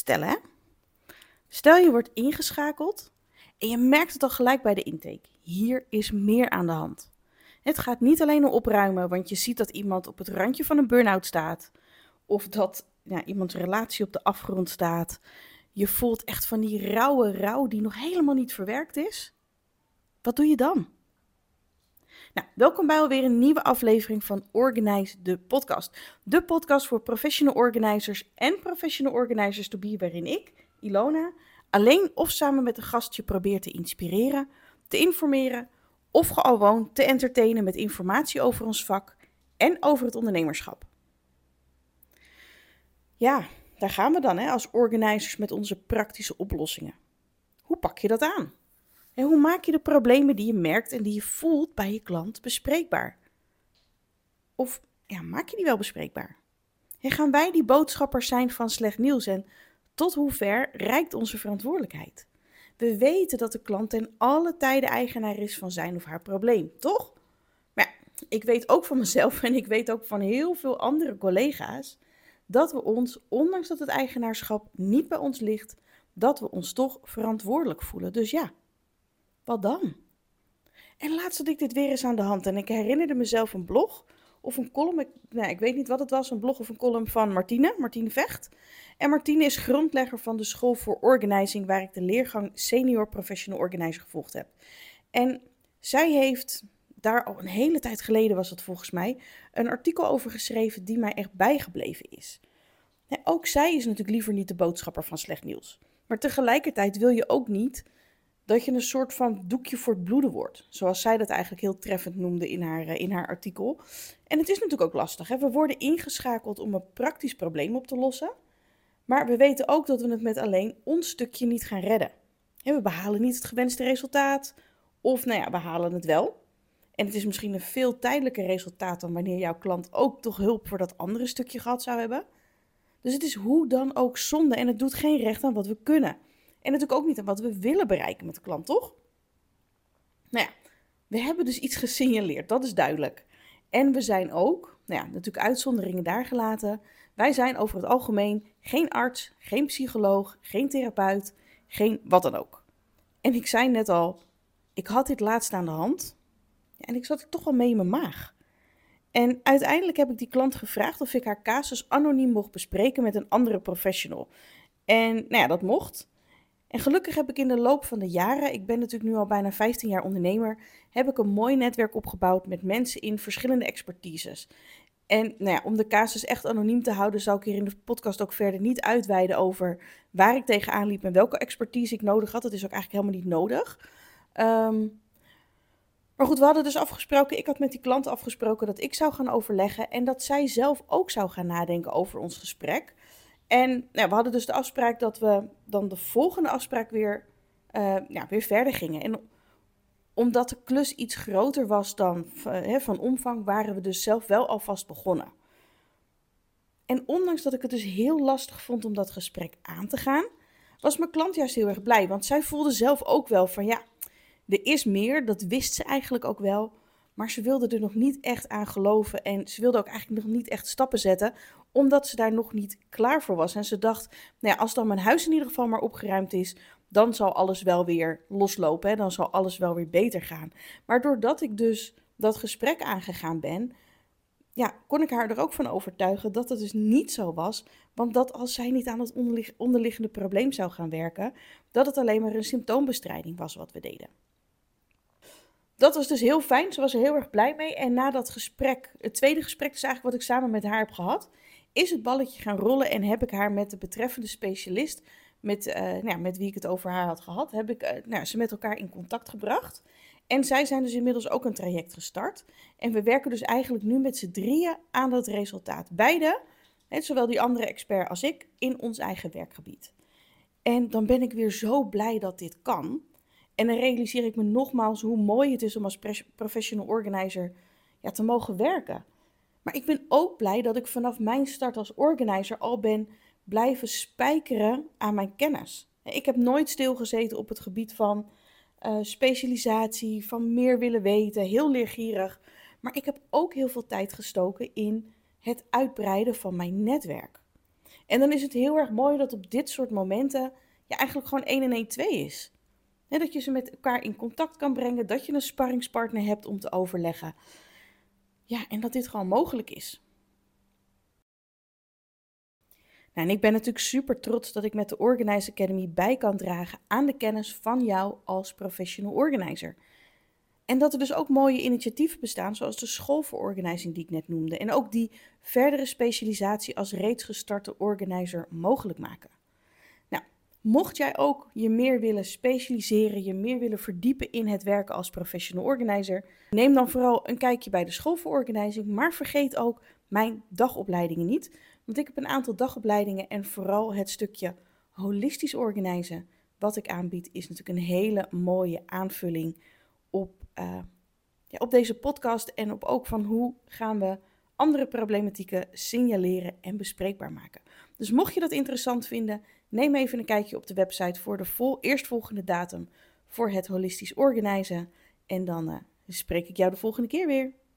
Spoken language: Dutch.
stellen, hè? Stel je wordt ingeschakeld en je merkt het al gelijk bij de intake. Hier is meer aan de hand. Het gaat niet alleen om opruimen, want je ziet dat iemand op het randje van een burn-out staat. Of dat iemands relatie op de afgrond staat. Je voelt echt van die rauwe rouw die nog helemaal niet verwerkt is. Wat doe je dan? Nou, welkom bij alweer een nieuwe aflevering van Organize, de podcast. De podcast voor professional organizers en professional organizers to be, waarin ik, Ilona, alleen of samen met een gast je probeer te inspireren, te informeren of gewoon te entertainen met informatie over ons vak en over het ondernemerschap. Ja, daar gaan we dan als organizers met onze praktische oplossingen. Hoe pak je dat aan? En hoe maak je de problemen die je merkt en die je voelt bij je klant bespreekbaar? Of maak je die wel bespreekbaar? En gaan wij die boodschappers zijn van slecht nieuws en tot hoe ver reikt onze verantwoordelijkheid? We weten dat de klant ten alle tijde eigenaar is van zijn of haar probleem, toch? Maar ik weet ook van mezelf en ik weet ook van heel veel andere collega's dat we ons, ondanks dat het eigenaarschap niet bij ons ligt, dat we ons toch verantwoordelijk voelen. Dus ja, wat dan? En laatst had ik dit weer eens aan de hand en ik herinnerde mezelf een blog of een column, ik weet niet wat het was, een blog of een column van Martine Vecht. En Martine is grondlegger van de School voor Organizing, waar ik de leergang Senior Professional Organizer gevolgd heb. En zij heeft daar al een hele tijd geleden, was het volgens mij, een artikel over geschreven die mij echt bijgebleven is. Ook zij is natuurlijk liever niet de boodschapper van slecht nieuws. Maar tegelijkertijd wil je ook niet dat je een soort van doekje voor het bloeden wordt. Zoals zij dat eigenlijk heel treffend noemde in haar artikel. En het is natuurlijk ook lastig. Hè? We worden ingeschakeld om een praktisch probleem op te lossen. Maar we weten ook dat we het met alleen ons stukje niet gaan redden. We behalen niet het gewenste resultaat. Of we halen het wel. En het is misschien een veel tijdelijker resultaat dan wanneer jouw klant ook toch hulp voor dat andere stukje gehad zou hebben. Dus het is hoe dan ook zonde en het doet geen recht aan wat we kunnen. En natuurlijk ook niet aan wat we willen bereiken met de klant, toch? We hebben dus iets gesignaleerd, dat is duidelijk. En we zijn ook, natuurlijk uitzonderingen daar gelaten. Wij zijn over het algemeen geen arts, geen psycholoog, geen therapeut, geen wat dan ook. En ik zei net al, ik had dit laatst aan de hand en ik zat er toch wel mee in mijn maag. En uiteindelijk heb ik die klant gevraagd of ik haar casus anoniem mocht bespreken met een andere professional. En dat mocht. En gelukkig heb ik in de loop van de jaren, ik ben natuurlijk nu al bijna 15 jaar ondernemer, heb ik een mooi netwerk opgebouwd met mensen in verschillende expertises. En om de casus echt anoniem te houden, zal ik hier in de podcast ook verder niet uitweiden over waar ik tegenaan liep en welke expertise ik nodig had. Dat is ook eigenlijk helemaal niet nodig. Maar goed, we hadden dus afgesproken, ik had met die klant afgesproken dat ik zou gaan overleggen en dat zij zelf ook zou gaan nadenken over ons gesprek. En we hadden dus de afspraak dat we dan de volgende afspraak weer verder gingen. En omdat de klus iets groter was dan van omvang, waren we dus zelf wel alvast begonnen. En ondanks dat ik het dus heel lastig vond om dat gesprek aan te gaan, was mijn klant juist heel erg blij. Want zij voelde zelf ook wel van er is meer, dat wist ze eigenlijk ook wel. Maar ze wilde er nog niet echt aan geloven en ze wilde ook eigenlijk nog niet echt stappen zetten, omdat ze daar nog niet klaar voor was. En ze dacht, als dan mijn huis in ieder geval maar opgeruimd is, dan zal alles wel weer loslopen. Hè? Dan zal alles wel weer beter gaan. Maar doordat ik dus dat gesprek aangegaan ben, kon ik haar er ook van overtuigen dat het dus niet zo was. Want dat als zij niet aan het onderliggende probleem zou gaan werken, dat het alleen maar een symptoombestrijding was wat we deden. Dat was dus heel fijn, ze was er heel erg blij mee. En na dat gesprek, het tweede gesprek is eigenlijk wat ik samen met haar heb gehad, is het balletje gaan rollen en heb ik haar met de betreffende specialist, met wie ik het over haar had gehad, heb ik ze met elkaar in contact gebracht. En zij zijn dus inmiddels ook een traject gestart. En we werken dus eigenlijk nu met z'n drieën aan dat resultaat. Beide, zowel die andere expert als ik, in ons eigen werkgebied. En dan ben ik weer zo blij dat dit kan. En dan realiseer ik me nogmaals hoe mooi het is om als professional organizer te mogen werken. Maar ik ben ook blij dat ik vanaf mijn start als organizer al ben blijven spijkeren aan mijn kennis. Ik heb nooit stilgezeten op het gebied van specialisatie, van meer willen weten, heel leergierig. Maar ik heb ook heel veel tijd gestoken in het uitbreiden van mijn netwerk. En dan is het heel erg mooi dat op dit soort momenten je eigenlijk gewoon 1 en 1 2 is. Dat je ze met elkaar in contact kan brengen, dat je een sparringspartner hebt om te overleggen. Ja, en dat dit gewoon mogelijk is. Nou, en ik ben natuurlijk super trots dat ik met de Organize Academy bij kan dragen aan de kennis van jou als professional organizer. En dat er dus ook mooie initiatieven bestaan, zoals de school voor organizing die ik net noemde. En ook die verdere specialisatie als reeds gestarte organizer mogelijk maken. Nou, mocht jij ook je meer willen specialiseren, je meer willen verdiepen in het werken als professional organizer, neem dan vooral een kijkje bij de school voor organizing, maar vergeet ook mijn dagopleidingen niet. Want ik heb een aantal dagopleidingen en vooral het stukje holistisch organizen wat ik aanbied is natuurlijk een hele mooie aanvulling op deze podcast en op ook van hoe gaan we andere problematieken signaleren en bespreekbaar maken. Dus mocht je dat interessant vinden, neem even een kijkje op de website voor de eerstvolgende datum voor het holistisch organizen. En dan spreek ik jou de volgende keer weer.